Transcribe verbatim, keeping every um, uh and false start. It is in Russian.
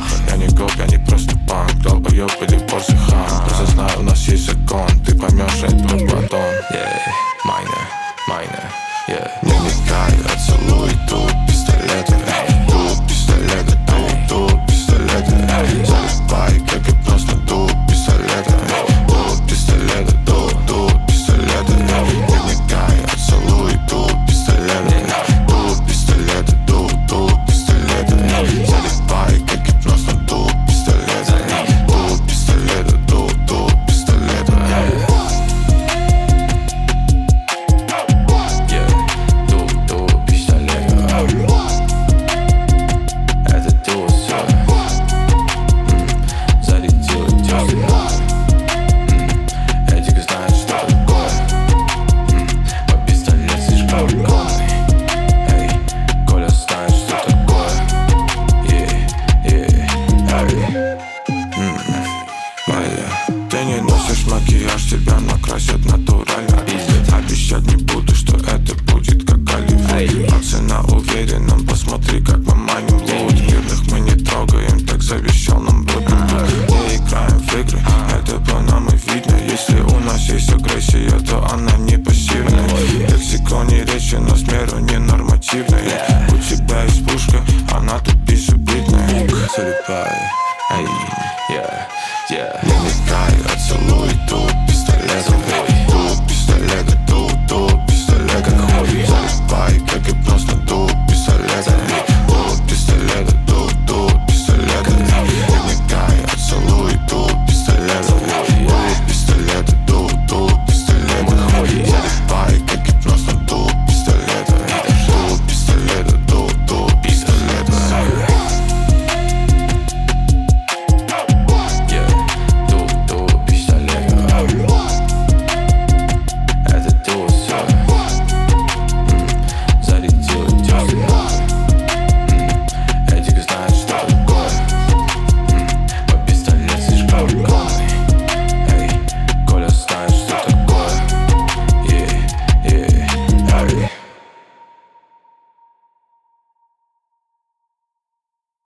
Я не гоп, я не просто панк, долбоёб или Порше хан. Просто знаю, у нас есть закон, ты поймешь это потом. Yeah, майна, майна, yeah. Не вникай, а целуй тут пистолеты. Тут пистолеты, тут, тут пистолеты. Залипай, как и просто тут пистолеты. Тут пистолеты, тут, тут пистолеты. Не вникай, а целуй тут пистолеты. Тут пистолеты, тут, тут пистолеты. Залипай, как и просто тут пистолеты. Тут пистолеты, тут, тут пистолеты. Ты не носишь макияж, тебя накрасят натурально. Обещать не буду, что это будет как Голливуд. Пацана уверенным, посмотри, как мы маним лут. Мирных мы не трогаем, так завещал нам Бруклин. Не играем в игры, это по нам и видно. Если у нас есть агрессия, то она не пассивная. Лексикон и речи, но с меру не нормативная. У тебя есть пушка, она тут безубитная. Залипай.